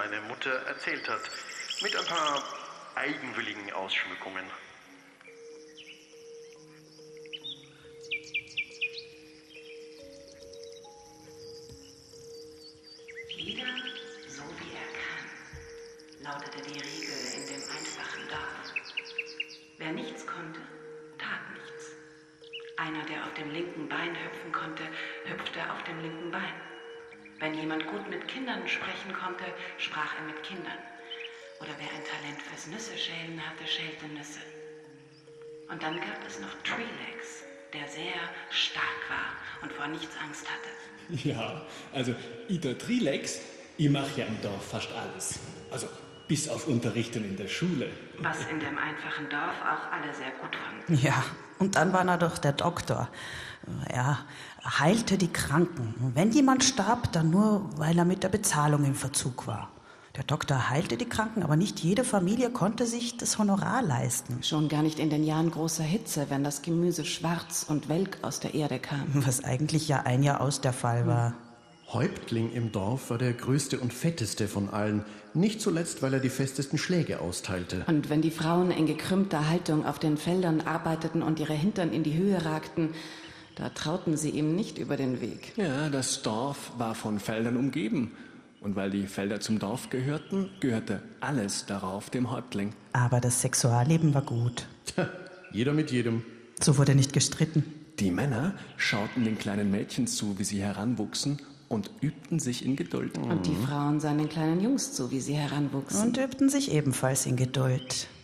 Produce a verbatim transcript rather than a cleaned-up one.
seine Mutter erzählt hat, mit ein paar eigenwilligen Ausschmückungen. Jeder so wie er kann, lautete die Regel in dem einfachen Dorf. Wer nichts konnte, tat nichts. Einer, der auf dem linken Bein hüpfen konnte, hüpfte auf dem linken Bein. Wenn jemand gut mit Kindern sprechen konnte, sprach er mit Kindern. Oder wer ein Talent fürs Nüsse-Schälen hatte, schälte Nüsse. Und dann gab es noch Treelegs, der sehr stark war und vor nichts Angst hatte. Ja, also ich der Trilex, ich mache ja im Dorf fast alles. Also bis auf Unterrichten in der Schule. Was in dem einfachen Dorf auch alle sehr gut fanden. Ja, und dann war er doch der Doktor. Er heilte die Kranken. Und wenn jemand starb, dann nur, weil er mit der Bezahlung im Verzug war. Der Doktor heilte die Kranken, aber nicht jede Familie konnte sich das Honorar leisten. Schon gar nicht in den Jahren großer Hitze, wenn das Gemüse schwarz und welk aus der Erde kam. Was eigentlich ja ein Jahr aus der Fall war. Häuptling im Dorf war der größte und fetteste von allen, nicht zuletzt, weil er die festesten Schläge austeilte. Und wenn die Frauen in gekrümmter Haltung auf den Feldern arbeiteten und ihre Hintern in die Höhe ragten, da trauten sie ihm nicht über den Weg. Ja, das Dorf war von Feldern umgeben. Und weil die Felder zum Dorf gehörten, gehörte alles darauf dem Häuptling. Aber das Sexualleben war gut. Tja, jeder mit jedem. So wurde nicht gestritten. Die Männer schauten den kleinen Mädchen zu, wie sie heranwuchsen, und übten sich in Geduld. Und die Frauen sahen den kleinen Jungs zu, wie sie heranwuchsen. Und übten sich ebenfalls in Geduld.